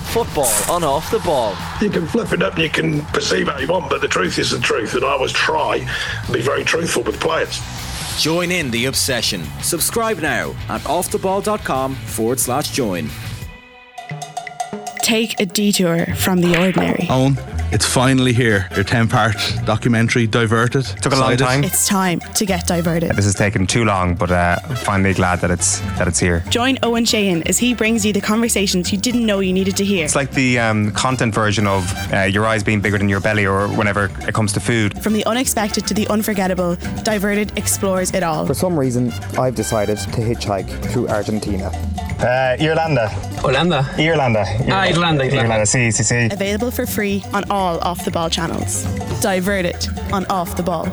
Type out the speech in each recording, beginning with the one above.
Football on Off the Ball. You can flip it up and you can perceive how you want, but the truth is the truth, and I always try and be very truthful with players. Join in the obsession. Subscribe now at offtheball.com/join. Take a detour from the ordinary. Owen, it's finally here. Your 10-part documentary, Diverted. Took a long time. It's time to get diverted. This has taken too long, but I'm finally glad that it's here. Join Owen Sheehan as he brings you the conversations you didn't know you needed to hear. It's like the content version of your eyes being bigger than your belly, or whenever it comes to food. From the unexpected to the unforgettable, Diverted explores it all. For some reason, I've decided to hitchhike through Argentina. Irlanda. Irlanda. Irlanda. See. Available for free on all Off the Ball channels. Diverted on Off the Ball.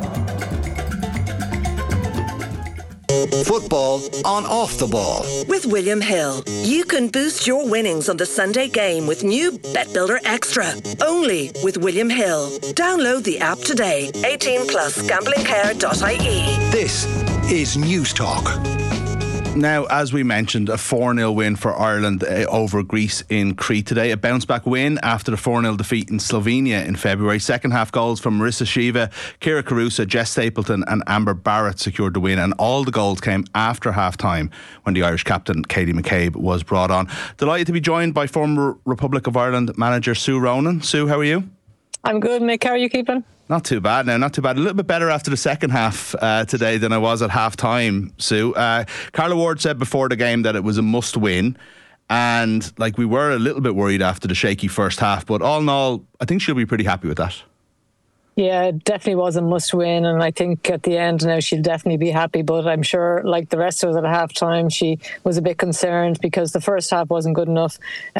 Football on Off the Ball. With William Hill, you can boost your winnings on the Sunday game with new Bet Builder Extra. Only with William Hill. Download the app today. 18 plus gamblingcare.ie. This is News Talk. Now, as we mentioned, a 4-0 win for Ireland over Greece in Crete today. A bounce-back win after the 4-0 defeat in Slovenia in February. Second half goals from Marissa Shiva, Kira Carusa, Jess Stapleton and Amber Barrett secured the win, and all the goals came after half-time when the Irish captain Katie McCabe was brought on. Delighted to be joined by former Republic of Ireland manager Sue Ronan. Sue, how are you? I'm good, Mick. How are you keeping? Not too bad now, not too bad. A little bit better after the second half today than I was at half time, Sue. Carla Ward said before the game that it was a must win, and we were a little bit worried after the shaky first half, but all in all, I think she'll be pretty happy with that. Yeah, it definitely was a must win, and I think at the end now she'll definitely be happy, but I'm sure like the rest of us at half time she was a bit concerned because the first half wasn't good enough.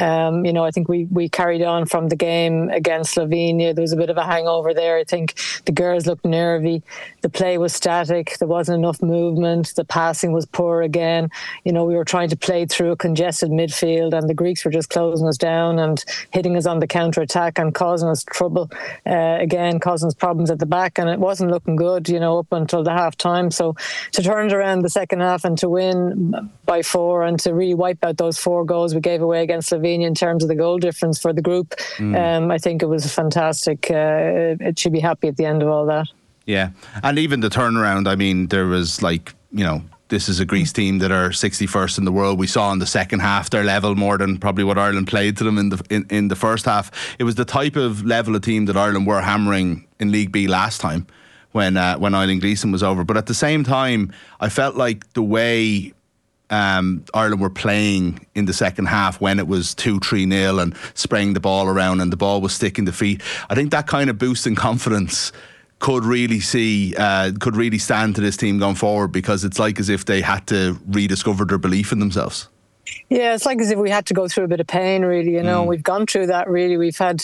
I think we carried on from the game against Slovenia. There was a bit of a hangover there. I think the girls looked nervy, the play was static, there wasn't enough movement, the passing was poor again. We were trying to play through a congested midfield and the Greeks were just closing us down and hitting us on the counter-attack and causing us trouble causing problems at the back, and it wasn't looking good, up until the half time. So to turn it around the second half and to win by 4 and to really wipe out those 4 goals we gave away against Slovenia in terms of the goal difference for the group, I think it was fantastic. It should be happy at the end of all that. Yeah, and even the turnaround, I mean, there was this is a Greece team that are 61st in the world. We saw in the second half their level more than probably what Ireland played to them in the first half. It was the type of level of team that Ireland were hammering in League B last time when Eileen Gleeson was over. But at the same time, I felt like the way Ireland were playing in the second half when it was 2-3-0 and spraying the ball around and the ball was sticking to feet, I think that kind of boost in confidence could really stand to this team going forward, because it's like as if they had to rediscover their belief in themselves. Yeah, it's like as if we had to go through a bit of pain, really. We've gone through that, really. We've had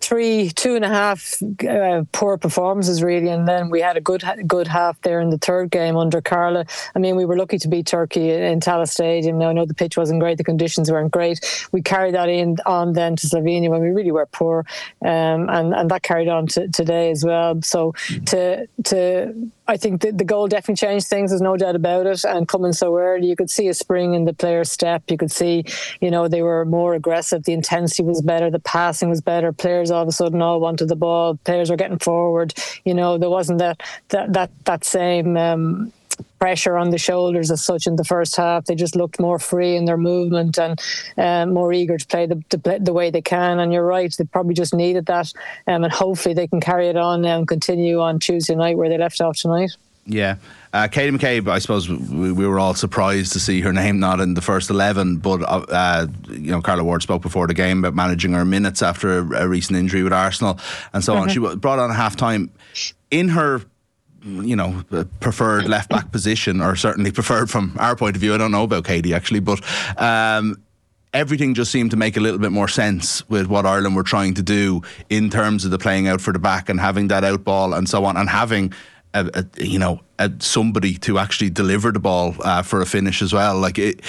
2.5 poor performances, really, and then we had a good half there in the third game under Carla. I mean, we were lucky to beat Turkey in Tallaght Stadium. Now, I know the pitch wasn't great, the conditions weren't great. We carried that on then to Slovenia when we really were poor, and that carried on to today as well. So I think the goal definitely changed things, there's no doubt about it, and coming so early, you could see a spring in the players' step. You could see, they were more aggressive, the intensity was better, the passing was better, players all of a sudden all wanted the ball, players were getting forward, there wasn't that same pressure on the shoulders as such in the first half. They just looked more free in their movement and more eager to play the way they can. And you're right, they probably just needed that, and hopefully they can carry it on now and continue on Tuesday night where they left off tonight. Yeah. Katie McCabe, I suppose we were all surprised to see her name not in the first 11, but Carla Ward spoke before the game about managing her minutes after a recent injury with Arsenal and so on. She was brought on at half time in her preferred left back position, or certainly preferred from our point of view. I don't know about Katie actually, but everything just seemed to make a little bit more sense with what Ireland were trying to do in terms of the playing out for the back and having that out ball and so on, and having somebody to actually deliver the ball for a finish as well.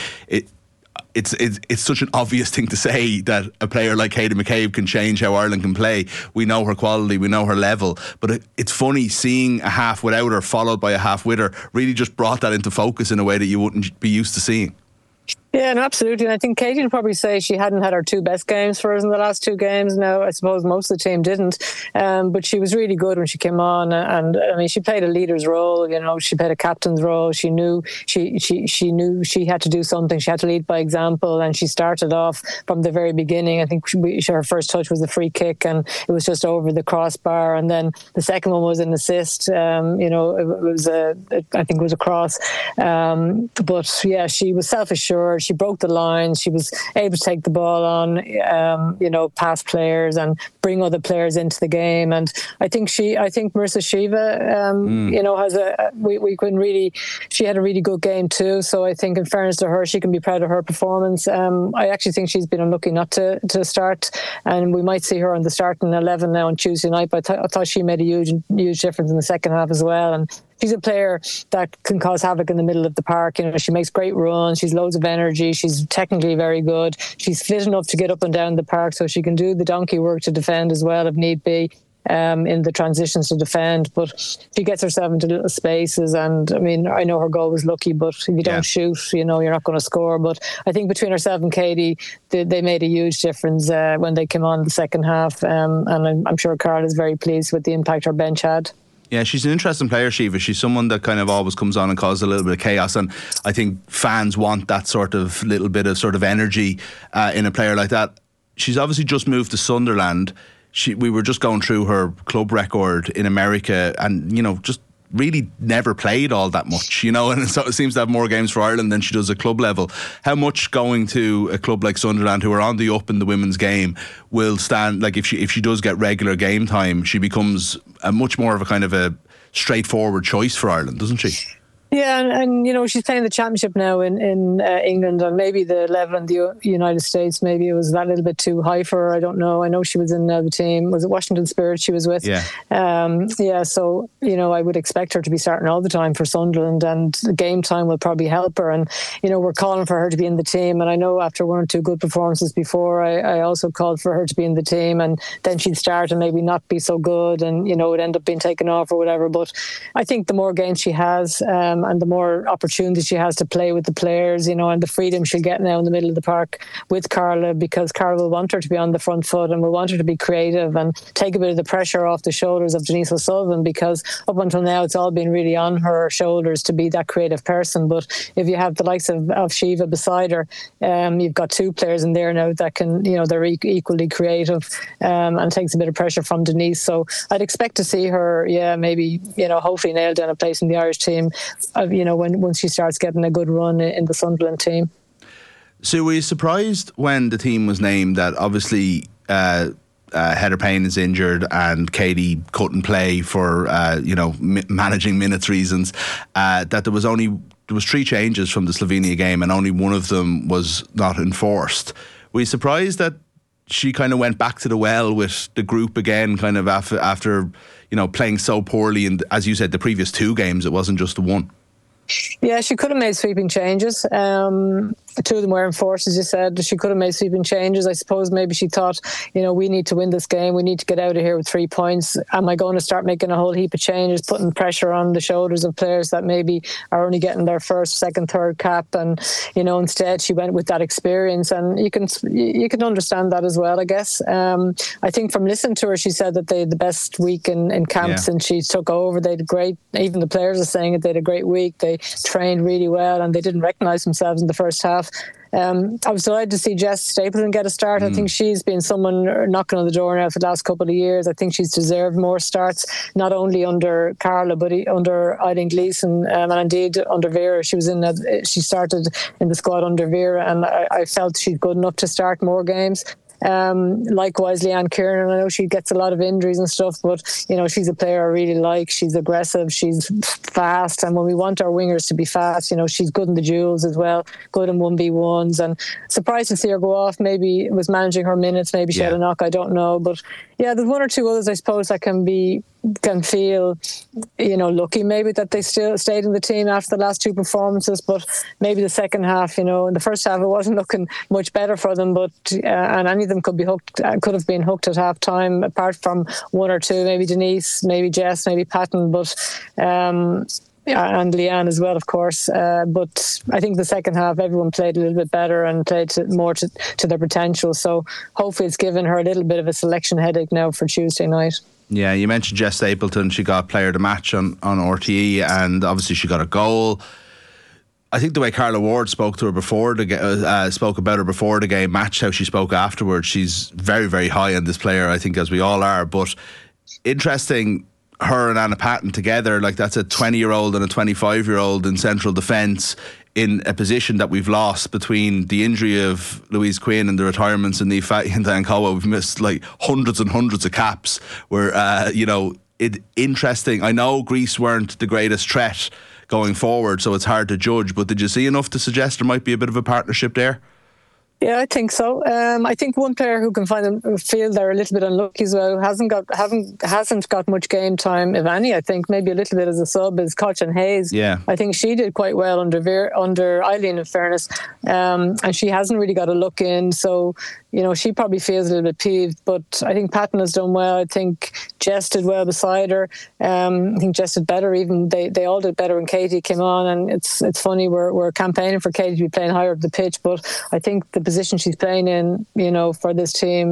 It's such an obvious thing to say that a player like Katie McCabe can change how Ireland can play. We know her quality, we know her level, but it's funny seeing a half without her followed by a half with her really just brought that into focus in a way that you wouldn't be used to seeing. Yeah, no, absolutely. And I think Katie would probably say she hadn't had her two best games for us in the last two games. Now, I suppose most of the team didn't. But she was really good when she came on. And I mean, she played a leader's role. You know, she played a captain's role. She knew she knew she had to do something. She had to lead by example. And she started off from the very beginning. I think her first touch was a free kick, and it was just over the crossbar. And then the second one was an assist. You know, I think it was a cross. But yeah, she was self-assured. She broke the line. She was able to take the ball on, you know, past players and bring other players into the game. And I think Marissa Shiva, you know, she had a really good game too. So I think in fairness to her, she can be proud of her performance. I actually think she's been unlucky not to start, and we might see her on the starting 11 now on Tuesday night. But I thought she made a huge difference in the second half as well. And she's a player that can cause havoc in the middle of the park. You know, she makes great runs. She's loads of energy. She's technically very good. She's fit enough to get up and down the park, so she can do the donkey work to defend as well if need be. In the transitions to defend, but she gets herself into little spaces. And I mean, I know her goal was lucky, but if you don't shoot, you know, you're not going to score. But I think between herself and Katie, they made a huge difference when they came on the second half. And I'm sure Carl is very pleased with the impact her bench had. Yeah, she's an interesting player, Shiva. She's someone that kind of always comes on and causes a little bit of chaos, and I think fans want that sort of little bit of sort of energy in a player like that. She's obviously just moved to Sunderland. We were just going through her club record in America, and you know, just really never played all that much, you know, and so it seems to have more games for Ireland than she does at club level. How much going to a club like Sunderland, who are on the up in the women's game, will stand, like if she does get regular game time, she becomes a much more of a kind of a straightforward choice for Ireland, doesn't she? Yeah, and you know, she's playing the championship now in England, and maybe the level in the United States, maybe it was that little bit too high for her. I don't know. I know she was in the team. Was it Washington Spirit she was with? Yeah. So, you know, I would expect her to be starting all the time for Sunderland, and the game time will probably help her. And, you know, we're calling for her to be in the team. And I know after one or two good performances before, I also called for her to be in the team, and then she'd start and maybe not be so good, and, you know, it'd end up being taken off or whatever. But I think the more games she has, and the more opportunities she has to play with the players, you know, and the freedom she'll get now in the middle of the park with Carla, because Carla will want her to be on the front foot and will want her to be creative and take a bit of the pressure off the shoulders of Denise O'Sullivan, because up until now it's all been really on her shoulders to be that creative person. But if you have the likes of Shiva beside her, you've got two players in there now that can, you know, they're equally creative, and takes a bit of pressure from Denise. So I'd expect to see her, maybe, you know, hopefully nail down a place in the Irish team, you know, once she starts getting a good run in the Sunderland team. So were you surprised when the team was named that obviously Heather Payne is injured and Katie couldn't play for managing minutes reasons, that there was 3 changes from the Slovenia game and only one of them was not enforced? Were you surprised that she kind of went back to the well with the group again, kind of after you know, playing so poorly, and as you said, the previous 2 games, it wasn't just the one? Yeah, she could have made sweeping changes. 2 of them were enforced, as you said. She could have made sweeping changes. I suppose maybe she thought, you know, we need to win this game. We need to get out of here with 3 points. Am I going to start making a whole heap of changes, putting pressure on the shoulders of players that maybe are only getting their first, second, third cap? And, you know, instead she went with that experience. And you can understand that as well, I guess. I think from listening to her, she said that they had the best week in camps since she took over. They had great, even the players are saying it, they had a great week. They trained really well and they didn't recognise themselves in the first half. I was delighted to see Jess Stapleton get a start. I think she's been someone knocking on the door now for the last couple of years. I think she's deserved more starts, not only under Carla, but under Eileen Gleeson, and indeed under Vera. She started in the squad under Vera, and I felt she's good enough to start more games. Likewise, Leanne Kiernan, I know she gets a lot of injuries and stuff, but you know, she's a player I really like. She's aggressive, she's fast, and when we want our wingers to be fast, you know, she's good in the duels as well, good in 1v1s, and surprised to see her go off. Maybe it was managing her minutes, maybe she had a knock, I don't know, but yeah, there's 1 or 2 others I suppose that can feel, you know, lucky maybe that they still stayed in the team after the last 2 performances. But maybe the second half, you know, in the first half it wasn't looking much better for them, but and any of them could have been hooked at half time, apart from 1 or 2, maybe Denise, maybe Jess, maybe Patton. But and Leanne as well, of course. But I think the second half, everyone played a little bit better and played more to their potential. So hopefully it's given her a little bit of a selection headache now for Tuesday night. Yeah, you mentioned Jess Stapleton. She got player of the match on RTE, and obviously she got a goal. I think the way Carla Ward spoke to her before spoke about her before the game matched how she spoke afterwards. She's very, very high on this player, I think, as we all are. But interesting, her and Anna Patton together, like that's a 20-year-old and a 25-year-old in central defence in a position that we've lost between the injury of Louise Quinn and the retirements of Niamh Fatty and Diane Caldwell. We've missed like hundreds and hundreds of caps. Interesting. I know Greece weren't the greatest threat going forward, so it's hard to judge, but did you see enough to suggest there might be a bit of a partnership there? Yeah, I think so. I think one player who can feel they're a little bit unlucky as well, hasn't got much game time, if any. I think maybe a little bit as a sub, is Cochin Hayes. Yeah, I think she did quite well under Eileen, in fairness, and she hasn't really got a look in. So she probably feels a little bit peeved. But I think Patton has done well. I think Jess did well beside her. I think Jess did better. Even they all did better when Katie came on. And it's funny, we're campaigning for Katie to be playing higher up the pitch, but I think the position she's playing in, for this team,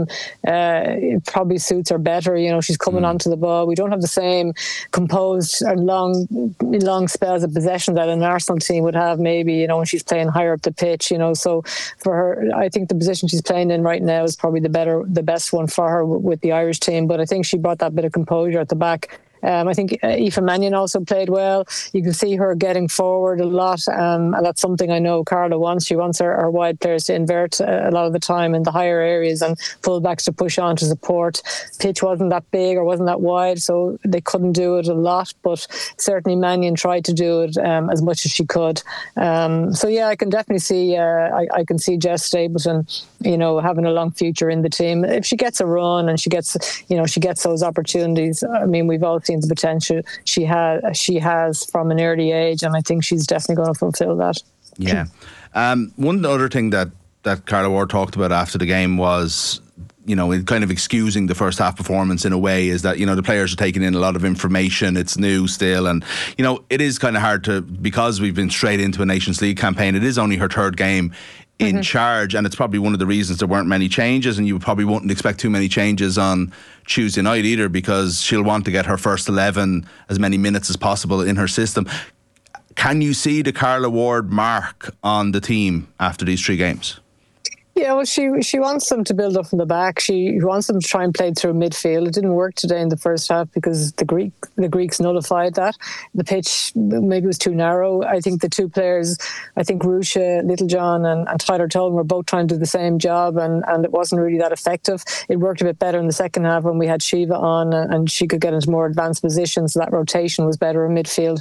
it probably suits her better. She's coming onto the ball. We don't have the same composed and long spells of possession that an Arsenal team would have, maybe, when she's playing higher up the pitch. So for her, I think the position she's playing in right now is probably the best one for her with the Irish team. But I think she brought that bit of composure at the back. I think Aoife Mannion also played well. You can see her getting forward a lot, and that's something I know Carla wants. She wants her wide players to invert a lot of the time in the higher areas and full-backs to push on to support. Pitch wasn't that big or wasn't that wide, so they couldn't do it a lot, but certainly Mannion tried to do it as much as she could. So yeah, I can definitely see I can see Jess Stapleton, having a long future in the team. If she gets a run and she gets those opportunities, I mean, we've all seen the potential she has from an early age, and I think she's definitely going to fulfill that. Yeah. One other thing that Carla Ward talked about after the game was, kind of excusing the first half performance in a way, is that, the players are taking in a lot of information. It's new still, and it is kind of hard to, because we've been straight into a Nations League campaign. It is only her third game in charge, and it's probably one of the reasons there weren't many changes, and you probably wouldn't expect too many changes on Tuesday night either, because she'll want to get her first 11 as many minutes as possible in her system. Can you see the Carla Ward mark on the team after these 3 games? Yeah, well, she wants them to build up from the back. She wants them to try and play through midfield. It didn't work today in the first half because the Greeks nullified that. The pitch maybe was too narrow. I think the two players, Rusha Littlejohn and Tyler Tolan, were both trying to do the same job, and it wasn't really that effective. It worked a bit better in the second half when we had Shiva on and she could get into more advanced positions, so that rotation was better in midfield.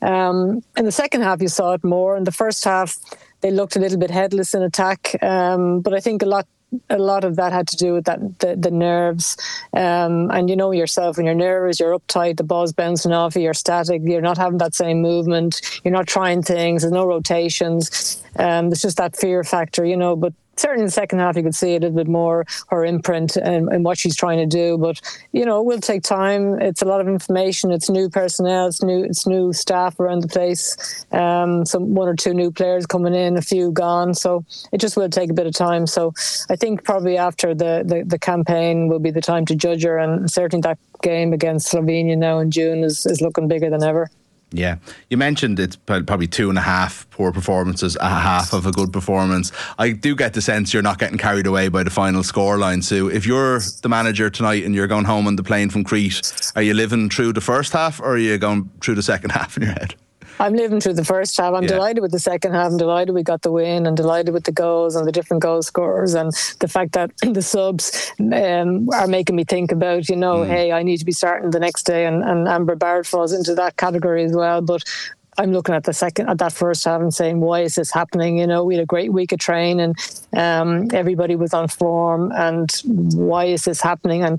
In the second half, you saw it more. In the first half, they looked a little bit headless in attack, but I think a lot of that had to do with the nerves. And yourself, when you're nervous, you're uptight, the ball's bouncing off you, you're static, you're not having that same movement, you're not trying things, there's no rotations. There's just that fear factor, but certainly in the second half you could see a little bit more her imprint and what she's trying to do. But it will take time. It's a lot of information. It's new personnel. It's new staff around the place. Some 1 or 2 new players coming in, a few gone. So it just will take a bit of time. So I think probably after the campaign will be the time to judge her, and certainly that game against Slovenia now in June is looking bigger than ever. Yeah, you mentioned it's probably 2.5 poor performances, a half of a good performance. I do get the sense you're not getting carried away by the final scoreline, Sue. If you're the manager tonight and you're going home on the plane from Crete, are you living through the first half, or are you going through the second half in your head? I'm living through the first half. I'm delighted with the second half. I'm delighted we got the win, and delighted with the goals and the different goal scorers, and the fact that the subs are making me think about, hey, I need to be starting the next day, and Amber Barrett falls into that category as well. But I'm looking at that first half and saying, why is this happening? We had a great week of training, and everybody was on form, and why is this happening? And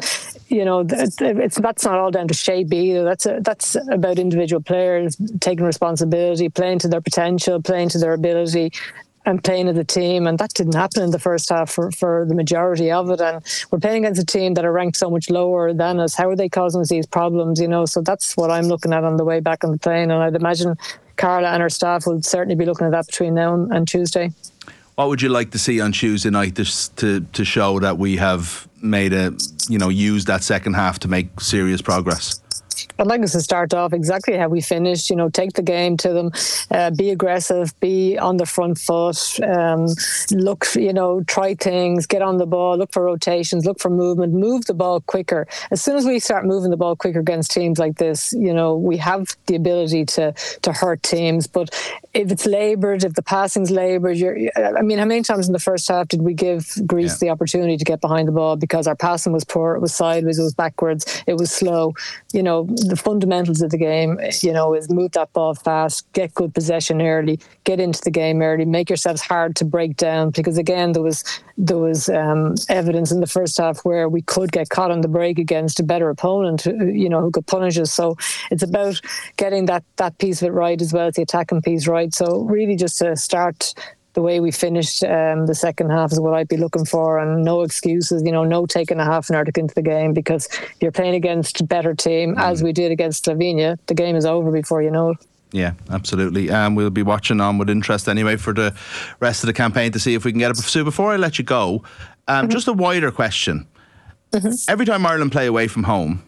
that's not all down to shape either. That's about individual players taking responsibility, playing to their potential, playing to their ability. and playing as a team, and that didn't happen in the first half for the majority of it. And we're playing against a team that are ranked so much lower than us. How are they causing us these problems? So that's what I'm looking at on the way back on the plane, and I'd imagine Carla and her staff will certainly be looking at that between now and Tuesday. What would you like to see on Tuesday night to show that we have made used that second half to make serious progress? I'd like us to start off exactly how we finished, take the game to them, be aggressive, be on the front foot, look, try things, get on the ball, look for rotations, look for movement, move the ball quicker. As soon as we start moving the ball quicker against teams like this, we have the ability to hurt teams. But if it's laboured, if the passing's laboured, how many times in the first half did we give Greece the opportunity to get behind the ball because our passing was poor, it was sideways, it was backwards, it was slow. The fundamentals of the game, is move that ball fast, get good possession early, get into the game early, make yourselves hard to break down. Because again, there was evidence in the first half where we could get caught on the break against a better opponent, who could punish us. So it's about getting that piece of it right as well as the attacking piece right. So really, just to start the way we finished the second half is what I'd be looking for, and no excuses, no taking a half an hour to get into the game, because if you're playing against a better team, as we did against Slovenia, the game is over before you know it. Yeah, absolutely. We'll be watching on with interest anyway for the rest of the campaign to see if we can get it. So before I let you go, just a wider question. Every time Ireland play away from home,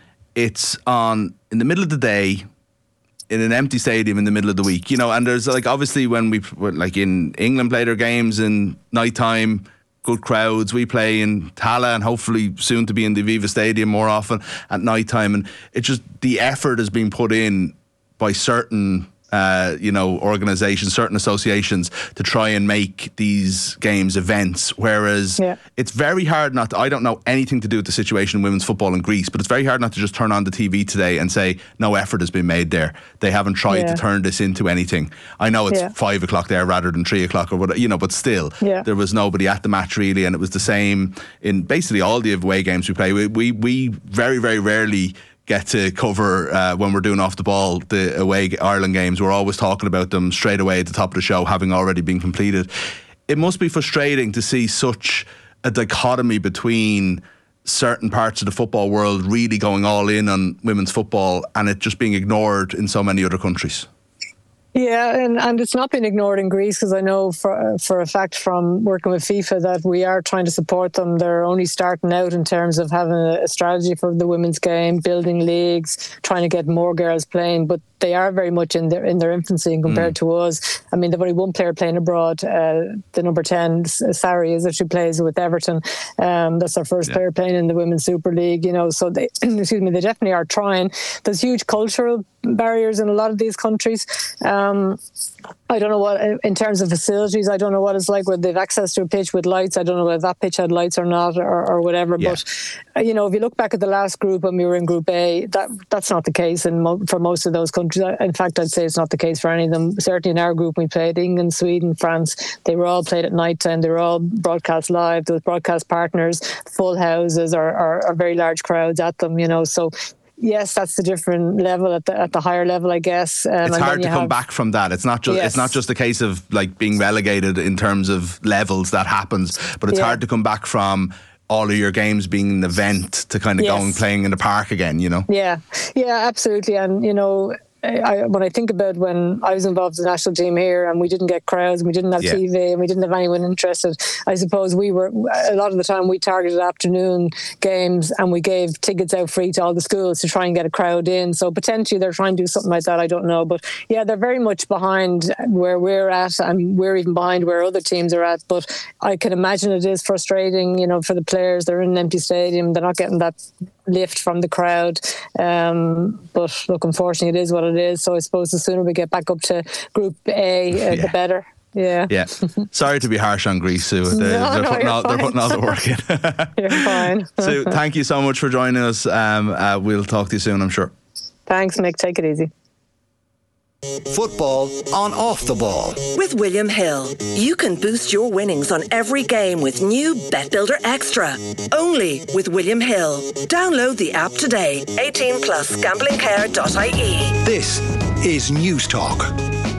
it's in the middle of the day, in an empty stadium in the middle of the week, and there's obviously when we in England play their games in night time, good crowds. We play in Tala and hopefully soon to be in the Aviva Stadium more often at night time, and it's just the effort has been put in by certain organisations, certain associations to try and make these games events, whereas it's very hard not to, I don't know anything to do with the situation in women's football in Greece, but it's very hard not to just turn on the TV today and say no effort has been made there. They haven't tried to turn this into anything. I know it's 5 o'clock there rather than 3 o'clock or whatever, but still there was nobody at the match really, and it was the same in basically all the away games we play. We very, very rarely get to cover when we're doing off the ball the away Ireland games. We're always talking about them straight away at the top of the show, having already been completed. It must be frustrating to see such a dichotomy between certain parts of the football world really going all in on women's football and it just being ignored in so many other countries. Yeah, and it's not been ignored in Greece, because I know for a fact from working with FIFA that we are trying to support them. They're only starting out in terms of having a strategy for the women's game, building leagues, trying to get more girls playing, but they are very much in their infancy and compared to us. I mean, they've only one player playing abroad, the number 10, Sarri, is that she plays with Everton. That's our first player playing in the Women's Super League, so they, they definitely are trying. There's huge cultural barriers in a lot of these countries. I don't know what, in terms of facilities, I don't know what it's like whether they've access to a pitch with lights. I don't know whether that pitch had lights or not or whatever. Yeah. But, if you look back at the last group when we were in Group A, that's not the case for most of those countries. In fact, I'd say it's not the case for any of them. Certainly in our group, we played England, Sweden, France. They were all played at night time. They were all broadcast live. There was broadcast partners, full houses or very large crowds at them, So yes, that's the different level at the higher level, I guess. It's hard to come back from that. It's not just a case of being relegated in terms of levels. That happens, but it's hard to come back from all of your games being an event to kind of going playing in the park again. Yeah, absolutely, and when I think about when I was involved in the national team here and we didn't get crowds and we didn't have TV and we didn't have anyone interested, I suppose we were, a lot of the time we targeted afternoon games and we gave tickets out free to all the schools to try and get a crowd in. So potentially they're trying to do something like that, I don't know. But yeah, they're very much behind where we're at, and we're even behind where other teams are at. But I can imagine it is frustrating, for the players. They're in an empty stadium, they're not getting that lift from the crowd, but look, unfortunately it is what it is. So I suppose the sooner we get back up to Group A, the better. Yeah. Sorry to be harsh on Greece, Sue. They're putting all the work in. You're fine. Sue, thank you so much for joining us. We'll talk to you soon, I'm sure. Thanks, Mick. Take it easy. Football on Off the Ball. With William Hill, you can boost your winnings on every game with new Bet Builder Extra. Only with William Hill. Download the app today. 18 plus gamblingcare.ie. This is News Talk.